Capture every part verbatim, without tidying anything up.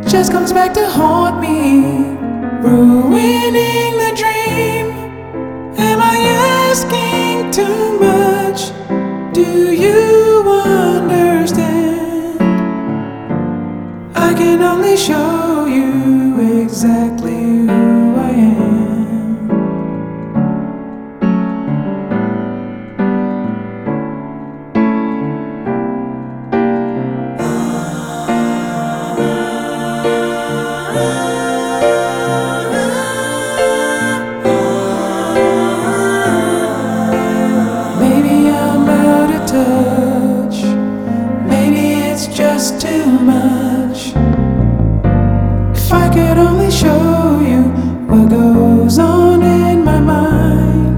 just comes back to haunt me, ruining the dream. Am I asking too much? Do you understand? I can only show you exactly who I am. Touch. Maybe it's just too much. If I could only show you what goes on in my mind,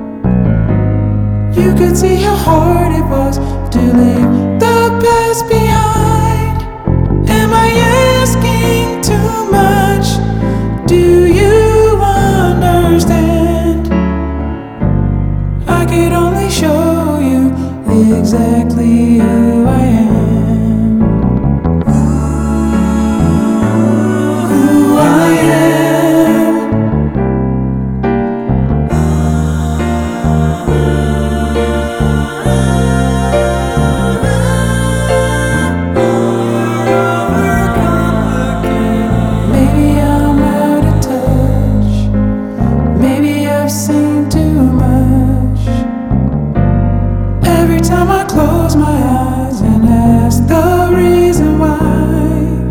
you could see how hard it was to leave the past behind. Am I asking too much? Do you understand? I could only show you exactly who I am. Who I am. Maybe I'm out of touch. Maybe I've seen too much. Every time I close my eyes and ask the reason why,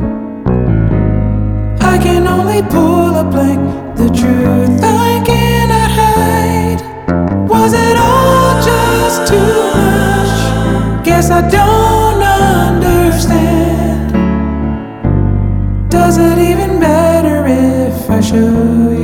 I can only pull a blank. The truth I cannot hide. Was it all just too much? Guess I don't understand. Does it even matter if I show you?